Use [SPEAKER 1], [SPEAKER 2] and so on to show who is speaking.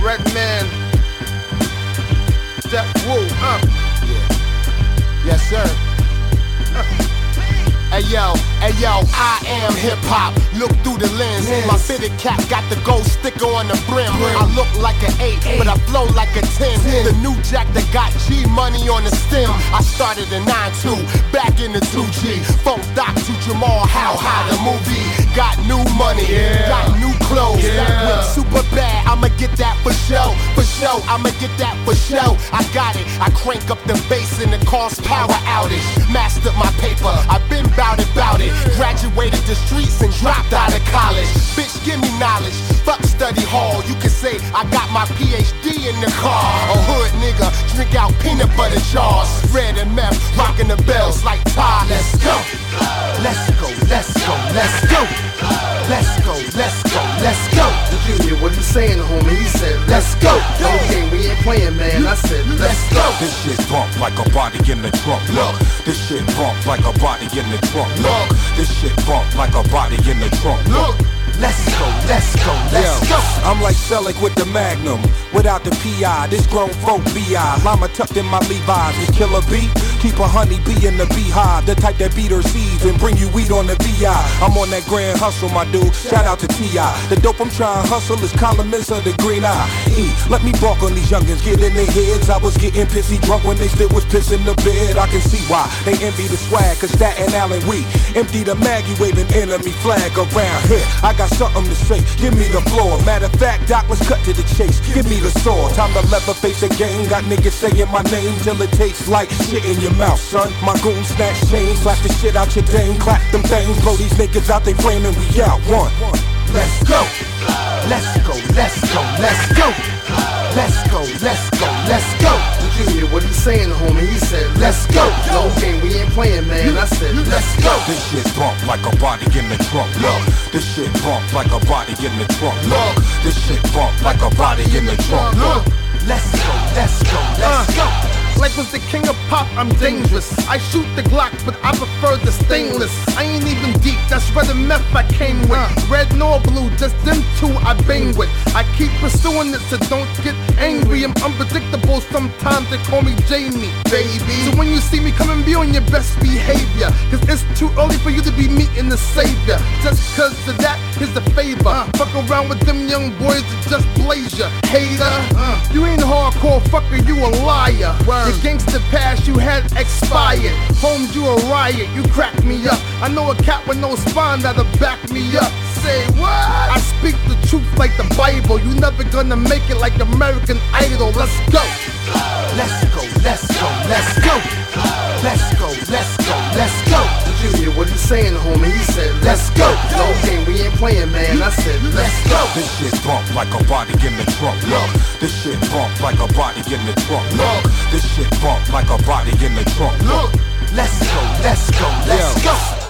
[SPEAKER 1] Redman, Step Woo,
[SPEAKER 2] Yeah. Yes, sir. Ayo, I am hip-hop. Look through the lens. My fitted cap got the gold sticker on the brim. I look like an 8, but I flow like a 10. The new jack that got G money on the stem. I started in 9-2, back in the 2G. Funk Doc to Jamal, how high the movie. Got new money, got new clothes. That whip super bad, I'ma get that for show. For show, I'ma get that for show. I got it, I crank up the bass and it cause power outage. Mastered my paper, I've been bout it. Graduated the streets and dropped out of college. Bitch, give me knowledge, fuck study hall. You can say I got my PhD in the car. A hood nigga, drink out peanut butter jars. Red and meth, rocking the bells like Todd. Let's go, let's go, let's go, let's go. Let's go, let's go, let's go.
[SPEAKER 1] The Junior, what he saying, homie? He said, let's go. Okay, we ain't playing, man. I said, let's go.
[SPEAKER 3] This shit bump like a body in the trunk. Look, this shit bump like a body in the trunk. Look, this shit bump like a body in the trunk.
[SPEAKER 2] Look, let's go, let's go, let's go.
[SPEAKER 3] I'm like Selleck with the Magnum, without the PI. This grown folk BI. Llama tucked in my Levi's. This killer bee, keep a honeybee in the beehive. The type that beat her seeds and bring you weed on the VI. I'm on that grand hustle, my dude. Shout out to T.I. The dope I'm trying to hustle is columnist of the green eye. Let me bark on these youngins, get in their heads. I was getting pissy drunk when they still was pissing the bed. I can see why they envy the swag, cause Staten Island we empty the mag, you waving enemy flag around here. I got something to say, give me the floor. Matter of fact, Doc, let's cut to the chase. Give me the sword, time to leather face again. Got niggas saying my name till it tastes like shit in your mouth, son. My goon snatch chains, slap the shit out your dame. Clap them things, blow these niggas out they flame and we out. One,
[SPEAKER 2] let's go, let's go, let's go, let's go. Let's go, let's go, let's go.
[SPEAKER 1] The Junior, what he saying, homie? He said, let's go. Okay, we ain't playing, man. I said, let's go.
[SPEAKER 3] this shit bump like a body in the trunk. Look, this shit bump like a body in the trunk. Look, this shit bump like a body in the trunk.
[SPEAKER 2] Look, let's go, let's go, let's go.
[SPEAKER 1] Life was the king of pop, I'm dangerous. I shoot the Glock, but I prefer the stainless. I ain't even deep, that's red and meth I came with. Red nor blue, just them two I bang with. I keep pursuing it, so don't get angry. I'm unpredictable, sometimes they call me Jamie, baby. So when you see me come and be on your best behavior, cause it's too early for you to be meeting the savior. Just cause of that, here's the favor. Fuck around with them young boys that just blaze ya, hater. You ain't hardcore, fucker, you a liar. Your gangster past you had expired. Holmes, you a riot, you crack me up. I know a cat with no spine that'll back me up. Say what? I speak the truth like the Bible. You never gonna make it like American Idol. Let's go.
[SPEAKER 2] Let's go, let's go, let's go. Let's go, let's go, let's go.
[SPEAKER 1] The Junior, what he saying, homie? He said, let's go. Okay, we ain't playing, man. I said, let's go.
[SPEAKER 3] This shit bump like a body in the trunk. Look, this shit bump like a body in the trunk. Look, this shit bump like a body in the trunk.
[SPEAKER 2] Look, let's go, let's go, let's go.